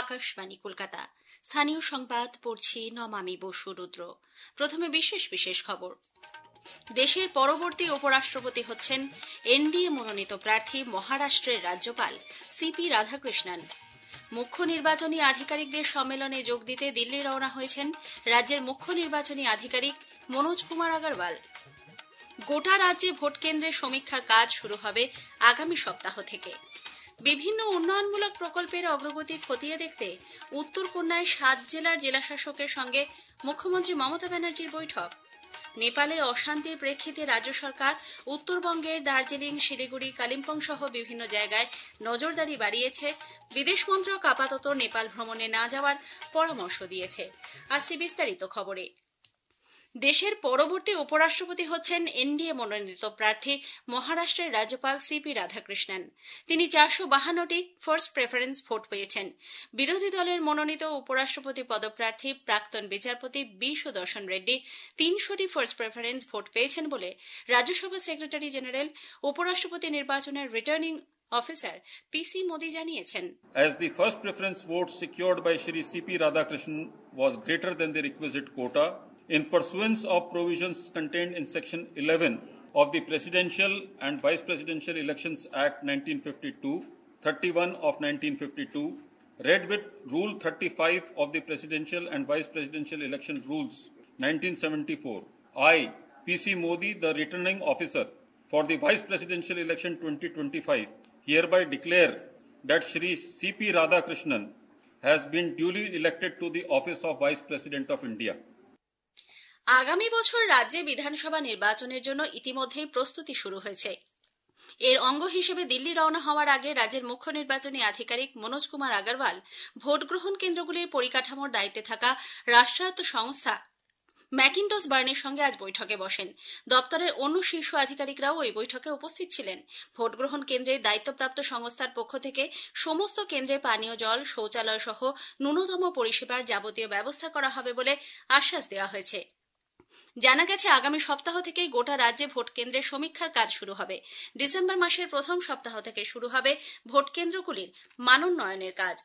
আকাশবাণী কলকাতা। স্থানীয় সংবাদ পড়ছি নমামি বসু রুদ্র। প্রথমে বিশেষ বিশেষ খবর। দেশের পরবর্তী উপরাষ্ট্রপতি হচ্ছেন এনডিএ মনোনীত প্রার্থী মহারাষ্ট্রের রাজ্যপাল সিপি রাধাকৃষ্ণন। মুখ্য নির্বাচনী আধিকারিকদের সম্মেলনে যোগ দিতে দিল্লি রওনা হয়েছেন রাজ্যের মুখ্য নির্বাচনী আধিকারিক মনোজ কুমার আগরওয়াল। গোটা রাজ্যে ভোট কেন্দ্রের সমীক্ষার কাজ শুরু হবে আগামী সপ্তাহ থেকে। বিভিন্ন উন্নয়নমূলক প্রকল্পের অগ্রগতি খতিয়ে দেখতে উত্তরকন্যায় 7 জেলার জেলাশাসকের সঙ্গে মুখ্যমন্ত্রী মমতা ব্যানার্জির বৈঠক। নেপালে অশান্তির প্রেক্ষিতে রাজ্য সরকার উত্তরবঙ্গের দার্জিলিং, শিলিগুড়ি, কালিম্পং সহ বিভিন্ন জায়গায় নজরদারি বাড়িয়েছে। বিদেশ মন্ত্রক আপাতত নেপাল ভ্রমণে না যাওয়ার পরামর্শ দিয়েছে। আসছি বিস্তারিত খবরে। দেশের পরবর্তী উপরাষ্ট্রপতি হচ্ছেন এনডিএ মনোনীত প্রার্থী মহারাষ্ট্রের রাজ্যপাল সিপি রাধাকৃষ্ণন। তিনি 452টি ফার্স্ট প্রেফারেন্স ভোট পেয়েছেন। বিরোধী দলের মনোনীত উপরাষ্ট্রপতি পদপ্রার্থী প্রাক্তন বিচারপতি বি সুদর্শন রেড্ডি 300টি ফার্স্ট প্রেফারেন্স ভোট পেয়েছেন বলে রাজ্যসভা সেক্রেটারি জেনারেল উপরাষ্ট্রপতি নির্বাচনের রিটার্নিং অফিসার পিসি মোদি জানিয়েছেন। As the first preference vote secured by Shri CP Radhakrishnan was greater than the requisite quota, in pursuance of provisions contained in Section 11 of the Presidential and Vice Presidential Elections Act 1952, 31 of 1952, read with Rule 35 of the Presidential and Vice Presidential Election Rules 1974, I, P.C. Modi, the returning officer for the Vice Presidential Election 2025, hereby declare that Shri C.P. Radhakrishnan has been duly elected to the office of Vice President of India. আগামী বছর রাজ্যে বিধানসভা নির্বাচনের জন্য ইতিমধ্যেই প্রস্তুতি শুরু হয়েছে। এর অঙ্গ হিসেবে দিল্লি রওনা হওয়ার আগে রাজ্যের মুখ্য নির্বাচনী আধিকারিক মনোজ কুমার আগরওয়াল ভোট গ্রহণ কেন্দ্রগুলির পরিকাঠামোর দায়িত্বে থাকা রাষ্ট্রায়ত্ত সংস্থা ম্যাকিন্টস বার্নের সঙ্গে আজ বৈঠকে বসেন। দপ্তরের অন্য শীর্ষ আধিকারিকরাও ওই বৈঠকে উপস্থিত ছিলেন। ভোট গ্রহণ কেন্দ্রের দায়িত্বপ্রাপ্ত সংস্থার পক্ষ থেকে সমস্ত কেন্দ্রে পানীয় জল, শৌচালয় সহ ন্যূনতম পরিষেবার যাবতীয় ব্যবস্থা করা হবে বলে আশ্বাস দেওয়া হয়েছে। জানা গেছে আগামী সপ্তাহ থেকেই গোটা রাজ্যে ভোট কেন্দ্রের সমীক্ষার কাজ শুরু হবে। ডিসেম্বর মাসের প্রথম সপ্তাহ থেকে শুরু হবে ভোট কেন্দ্রগুলির মানোন্নয়নের কাজ।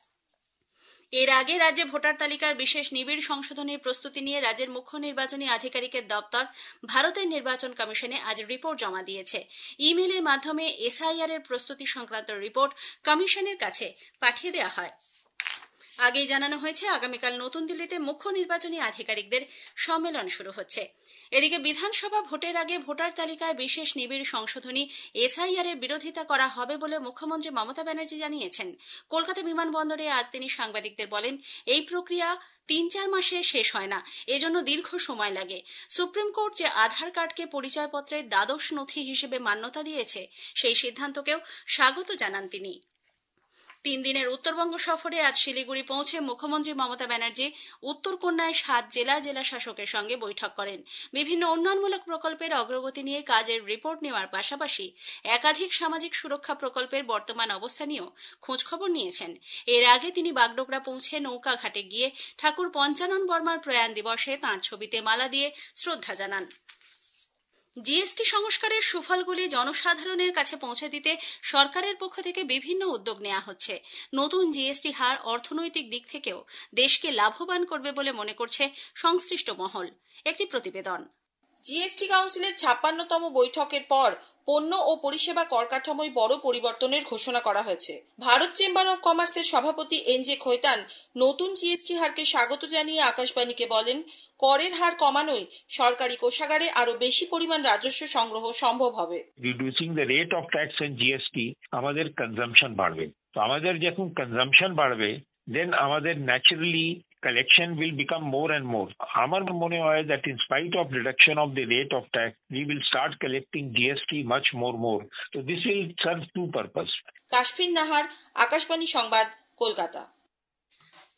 এর আগে রাজ্যে ভোটার তালিকার বিশেষ নিবিড় সংশোধনের প্রস্তুতি নিয়ে রাজ্যের মুখ্য নির্বাচনী আধিকারিকের দপ্তর ভারতের নির্বাচন কমিশনে আজ রিপোর্ট জমা দিয়েছে। ইমেইলের মাধ্যমে এসআইআর এর প্রস্তুতি সংক্রান্ত রিপোর্ট কমিশনের কাছে পাঠিয়ে দেওয়া হয়। আগেই জানানো হয়েছে আগামীকাল নতুন দিল্লিতে মুখ্য নির্বাচনী আধিকারিকদের সম্মেলন শুরু হচ্ছে। এদিকে বিধানসভা ভোটের আগে ভোটার তালিকায় বিশেষ নিবিড় সংশোধনী এসআইআর এর বিরোধিতা করা হবে বলে মুখ্যমন্ত্রী মমতা ব্যানার্জি জানিয়েছেন। কলকাতা বিমানবন্দরে আজ তিনি সাংবাদিকদের বলেন, এই প্রক্রিয়া 3-4 মাসে শেষ হয় না, এজন্য দীর্ঘ সময় লাগে। সুপ্রিম কোর্ট যে আধার কার্ডকে পরিচয়পত্রের দ্বাদশ নথি হিসেবে মান্যতা দিয়েছে, সেই সিদ্ধান্তকেও স্বাগত জানান তিনি। 3 দিনের উত্তরবঙ্গ সফরে আজ শিলিগুড়ি পৌঁছে মুখ্যমন্ত্রী মমতা ব্যানার্জি উত্তরকন্যায় 7 জেলার জেলাশাসকের সঙ্গে বৈঠক করেন। বিভিন্ন উন্নয়নমূলক প্রকল্পের অগ্রগতি নিয়ে কাজের রিপোর্ট নেওয়ার পাশাপাশি একাধিক সামাজিক সুরক্ষা প্রকল্পের বর্তমান অবস্থা নিয়েও খোঁজখবর নিয়েছেন। এর আগে তিনি বাগডোগরা পৌঁছে নৌকাঘাটে গিয়ে ঠাকুর পঞ্চানন বর্মার প্রয়াণ দিবসে তাঁর ছবিতে মালা দিয়ে শ্রদ্ধা জানান। জিএসটি সংস্কারের সুফলগুলি জনসাধারণের কাছে পৌঁছে দিতে সরকারের পক্ষ থেকে বিভিন্ন উদ্যোগ নেওয়া হচ্ছে। নতুন জিএসটি হার অর্থনৈতিক দিক থেকেও দেশকে লাভবান করবে বলে মনে করছে সংশ্লিষ্ট মহল। একটি প্রতিবেদন। জিএসটি কাউন্সিলের 56তম বৈঠকের পর পণ্য ও পরিষেবা কর কাঠামোয় বড় পরিবর্তনের ঘোষণা করা হয়েছে। ভারত চেম্বার অফ কমার্সের সভাপতি এনজে খৈতান নতুন জিএসটি হারকে স্বাগত জানিয়ে আকাশবাণীকে বলেন, করের হার কমানোয় সরকারি কোষাগারে আরো বেশি পরিমাণ রাজস্ব সংগ্রহ সম্ভব হবে। Reducing the rate of tax and GST আমাদের কনজাম্পশন বাড়বে। তো আমাদের যখন কনজাম্পশন বাড়বে, দেন আমাদের naturally collection will become more and more. আমার মনে হয় that in spite of reduction of the rate of tax, we will start collecting GST much more. So this will serve two purpose. কাশফিন Nahar, Akashvani সংবাদ, কলকাতা।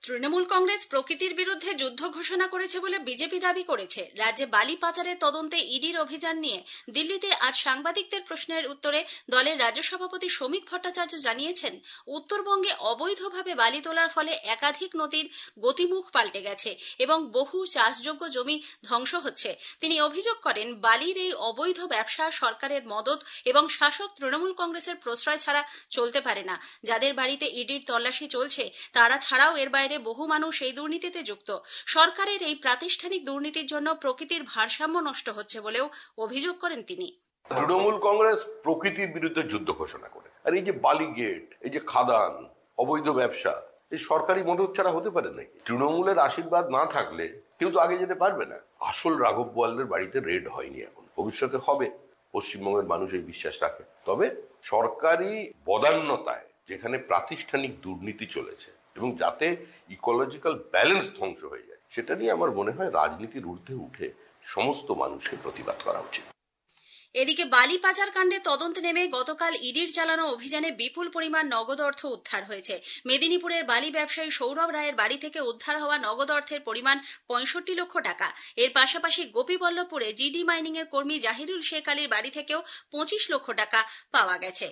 তৃণমূল কংগ্রেস প্রকৃতির বিরুদ্ধে যুদ্ধ ঘোষণা করেছে বলে বিজেপি দাবি করেছে। রাজ্যে বালি পাচারের তদন্তে ইডির অভিযান নিয়ে দিল্লিতে আজ সাংবাদিকদের প্রশ্নের উত্তরে দলের রাজ্য সভাপতি শ্রমিক ভট্টাচার্য জানিয়েছেন, উত্তরবঙ্গে অবৈধভাবে বালি তোলার ফলে একাধিক নদীর গতিমুখ পাল্টে গেছে এবং বহু চাষযোগ্য জমি ধ্বংস হচ্ছে। তিনি অভিযোগ করেন, বালির এই অবৈধ ব্যবসা সরকারের মদত এবং শাসক তৃণমূল কংগ্রেসের প্রশ্রয় ছাড়া চলতে পারে না। যাদের বাড়িতে ইডির তল্লাশি চলছে তারা ছাড়াও এর বাইরে বহু মানুষ এই দুর্নীতিতে যুক্ত। সরকারের এই প্রাতিষ্ঠানিক দুর্নীতির জন্য প্রকৃতির ভারসাম্য নষ্ট হচ্ছে বলেও অভিযোগ করেন তিনি। তৃণমূল কংগ্রেস প্রকৃতির বিরুদ্ধে যুদ্ধ ঘোষণা করে, আর এই যে বালি গেট, এই যে খাদান, অবৈধ ব্যবসা, এই সরকারি মদত ছাড়া হতে পারে নাকি? তৃণমূলের আশীর্বাদ না থাকলে কেউ তো আগে যেতে পারবে না। আসল রাঘব বোয়ালদের বাড়িতে রেড হয়নি, এখন ভবিষ্যতে হবে, পশ্চিমবঙ্গের মানুষ এই বিশ্বাস রাখে। তবে সরকারি বদান্যতায় যেখানে প্রাতিষ্ঠানিক দুর্নীতি চলেছে এবং যাতে ইকোলজিক্যাল ব্যালেন্স ধ্বংস হয়ে যায়, সেটা নিয়ে আমার মনে হয় রাজনীতির ঊর্ধ্বে উঠে সমস্ত মানুষকে প্রতিবাদ করা উচিত। এদিকে বালি পাচার কাণ্ডে তদন্ত নেমে গতকাল ইডির চালানো অভিযানে বিপুল পরিমাণ নগদ অর্থ উদ্ধার হয়েছে। মেদিনীপুরের বালি ব্যবসায়ী সৌরভ রায়ের বাড়ি থেকে উদ্ধার হওয়া নগদ অর্থের পরিমাণ 65 লক্ষ টাকা। এর পাশাপাশি গোপীবল্লভপুরে জিডি মাইনিং এর কর্মী জাহিরুল শেখ আলীর বাড়ি থেকেও 25 লক্ষ টাকা পাওয়া গেছে।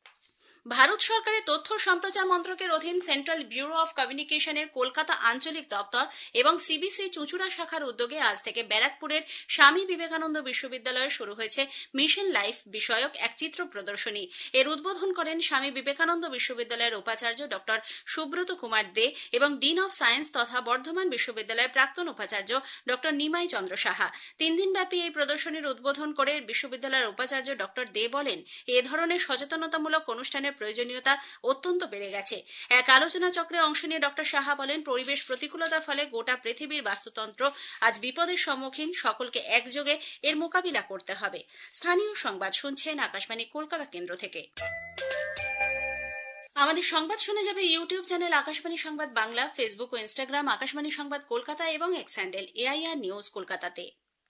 ভারত সরকারের তথ্য সম্প্রচার মন্ত্রকের অধীন সেন্ট্রাল ব্যুরো অফ কমিউনিকেশনের কলকাতা আঞ্চলিক দপ্তর এবং সিবিসি চুঁচুড়া শাখার উদ্যোগে আজ থেকে ব্যারাকপুরের স্বামী বিবেকানন্দ বিশ্ববিদ্যালয়ে শুরু হয়েছে মিশন লাইফ বিষয়ক এক চিত্র প্রদর্শনী। এর উদ্বোধন করেন স্বামী বিবেকানন্দ বিশ্ববিদ্যালয়ের উপাচার্য ডক্টর সুব্রত কুমার দে এবং ডিন অফ সায়েন্স তথা বর্ধমান বিশ্ববিদ্যালয়ের প্রাক্তন উপাচার্য ডক্টর নিমাই চন্দ্র সাহা। 3 দিনব্যাপী এই প্রদর্শনীর উদ্বোধন করে বিশ্ববিদ্যালয়ের উপাচার্য ডক্টর দে বলেন, এ ধরনের সচেতনতামূলক অনুষ্ঠানের প্রয়োজনীয়তা অত্যন্ত বেড়ে গেছে। এক আলোচনা চক্রে অংশ নিয়ে ডক্টর সাহা বলেন, পরিবেশ প্রতিকূলতার ফলে গোটা পৃথিবীর বাস্তুতন্ত্র আজ বিপদের সম্মুখীন, সকলকে একযোগে এর মোকাবিলা করতে হবে। স্থানীয় সংবাদ শুনছেন আকাশবাণী কলকাতা কেন্দ্র থেকে। আমাদের সংবাদ শুনে যাবে ইউটিউব চ্যানেল আকাশবাণী সংবাদ বাংলা, ফেসবুক ও ইনস্টাগ্রাম আকাশবাণী সংবাদ কলকাতা এবং এক্স হ্যান্ডেল AIR নিউজ কলকাতাতে।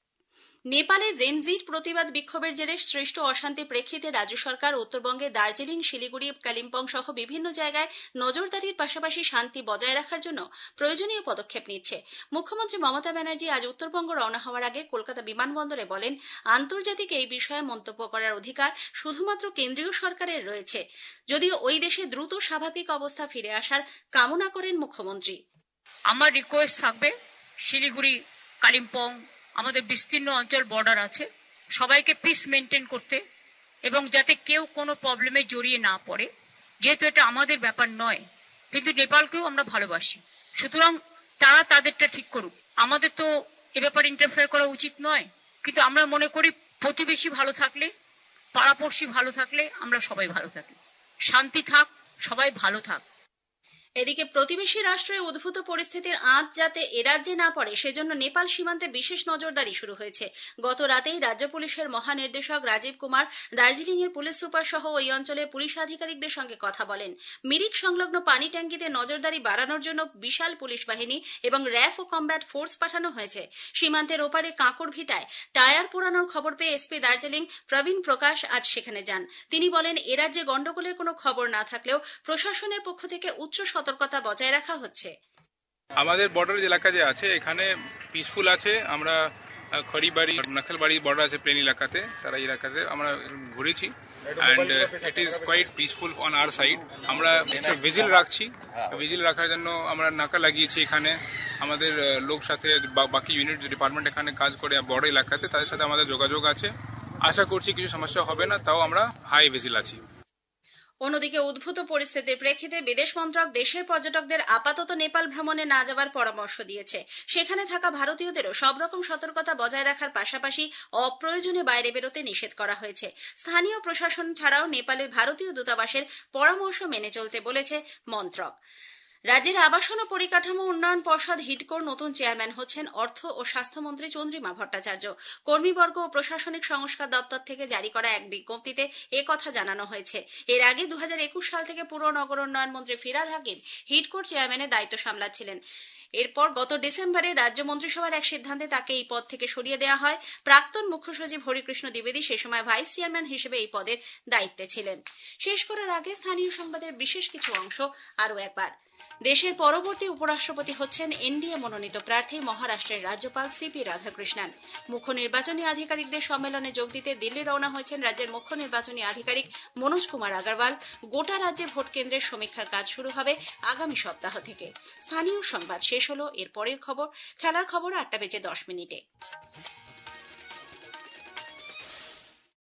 নেপালে জেনজির প্রতিবাদ বিক্ষোভের জেরে সৃষ্ট অশান্তির প্রেক্ষিতে রাজ্য সরকার উত্তরবঙ্গে দার্জিলিং, শিলিগুড়ি, কালিম্পং সহ বিভিন্ন জায়গায় নজরদারির পাশাপাশি শান্তি বজায় রাখার জন্য প্রয়োজনীয় পদক্ষেপ নিচ্ছে। মুখ্যমন্ত্রী মমতা ব্যানার্জি আজ উত্তরবঙ্গ রওনা হওয়ার আগে কলকাতা বিমানবন্দরে বলেন, আন্তর্জাতিক এই বিষয়ে মন্তব্য করার অধিকার শুধুমাত্র কেন্দ্রীয় সরকারের রয়েছে। যদিও ওই দেশে দ্রুত স্বাভাবিক অবস্থা ফিরে আসার কামনা করেন মুখ্যমন্ত্রী। আমার রিকোয়েস্ট থাকবে, শিলিগুড়ি, কালিম্পং, আমাদের বিস্তীর্ণ অঞ্চল বর্ডার আছে, সবাইকে পিস মেনটেন করতে এবং যাতে কেউ কোনো প্রবলেমে জড়িয়ে না পড়ে, যেহেতু এটা আমাদের ব্যাপার নয়, কিন্তু নেপালকেও আমরা ভালোবাসি, সুতরাং তারা তাদেরটা ঠিক করুক। আমাদের তো এ ব্যাপারে ইন্টারফেয়ার করা উচিত নয়, কিন্তু আমরা মনে করি প্রতিবেশী ভালো থাকলে, পাড়াপড়শি ভালো থাকলে আমরা সবাই ভালো থাকি। শান্তি থাক, সবাই ভালো থাক। এদিকে প্রতিবেশী রাষ্ট্রে উদ্ভূত পরিস্থিতির আঁচ যাতে এরাজ্যে না পড়ে সেজন্য নেপাল সীমান্তে বিশেষ নজরদারি শুরু হয়েছে। গত রাতেই রাজ্য পুলিশের মহানির্দেশক রাজীব কুমার দার্জিলিং এর পুলিশ সুপার সহ ওই অঞ্চলের পুলিশ আধিকারিকদের সঙ্গে কথা বলেন। মিরিক সংলগ্ন পানি ট্যাঙ্কিতে নজরদারি বাড়ানোর জন্য বিশাল পুলিশ বাহিনী এবং র্যাফ ও কমব্যাট ফোর্স পাঠানো হয়েছে। সীমান্তের ওপারে কাঁকড় ভিটায় টায়ার পোড়ানোর খবর পেয়ে এসপি দার্জিলিং প্রবীণ প্রকাশ আজ সেখানে যান। তিনি বলেন, এরাজ্যে গন্ডগোলের কোনো খবর না থাকলেও প্রশাসনের পক্ষ থেকে উচ্চ সতর্কতা বজায় রাখা হচ্ছে। আমাদের বর্ডার এলাকা যে আছে এখানে পিসফুল আছে। আমরা খড়িবাড়ি, নকশালবাড়ি বর্ডার আছে প্লেন এলাকাতে, তারা এলাকাতে আমরা ঘুরেছি and it is quite peaceful on our side. আমরা একটা ভিজিল রাখছি, ভিজিল রাখার জন্য আমরা নাকা লাগিয়েছি এখানে। আমাদের লোক সাথে বাকি ইউনিট ডিপার্টমেন্ট এখানে কাজ করে বর্ডার এলাকাতে, তাদের সাথে আমাদের যোগাযোগ আছে। আশা করছি কিছু সমস্যা হবে না, তাও আমরা হাই ভিজিল আছি। অন্যদিকে উদ্ভূত পরিস্থিতির প্রেক্ষিতে বিদেশ মন্ত্রক দেশের পর্যটকদের আপাতত নেপাল ভ্রমণে না যাওয়ার পরামর্শ দিয়েছে। সেখানে থাকা ভারতীয়দেরও সব রকম সতর্কতা বজায় রাখার পাশাপাশি অপ্রয়োজনে বাইরে বেরোতে নিষেধ করা হয়েছে। স্থানীয় প্রশাসন ছাড়াও নেপালে ভারতীয় দূতাবাসের পরামর্শ মেনে চলতে বলেছে মন্ত্রক। রাজ্যের আবাসন ও পরিকাঠামো উন্নয়ন পর্ষদ হিডকোর নতুন চেয়ারম্যান হচ্ছেন অর্থ ও স্বাস্থ্যমন্ত্রী চন্দ্রিমা ভট্টাচার্য। কর্মীবর্গ ও প্রশাসনিক সংস্কার দপ্তর থেকে জারি করা এক বিজ্ঞপ্তিতে একথা জানানো হয়েছে। এর আগে 2021 সাল থেকে পুর নগর উন্নয়ন মন্ত্রী ফিরহাদ হাকিম হিডকোর চেয়ারম্যানের দায়িত্ব সামলাচ্ছিলেন। এরপর গত ডিসেম্বরে রাজ্য মন্ত্রিসভার এক সিদ্ধান্তে তাকে এই পদ থেকে সরিয়ে দেওয়া হয়। প্রাক্তন মুখ্য সচিব হরিকৃষ্ণ দ্বিবেদী সে সময় ভাইস চেয়ারম্যান হিসেবে এই পদের দায়িত্বে ছিলেন। শেষ করার আগে স্থানীয় সংবাদের বিশেষ কিছু অংশ আরও একবার। দেশের পরবর্তী উপরাষ্ট্রপতি হচ্ছেন এনডিএ মনোনীত প্রার্থী মহারাষ্ট্রের রাজ্যপাল সিপি রাধাকৃষ্ণন। মুখ্য নির্বাচনী আধিকারিকদের সম্মেলনে যোগ দিতে দিল্লি রওনা হয়েছেন রাজ্যের মুখ্য নির্বাচনী আধিকারিক মনোজ কুমার আগরওয়াল। গোটা রাজ্যে ভোট কেন্দ্রের সমীক্ষার কাজ শুরু হবে আগামী সপ্তাহ থেকে। স্থানীয় সংবাদ শেষ হলো। এর পরের খবর, খেলার খবর 8টা বেজে 10 মিনিটে।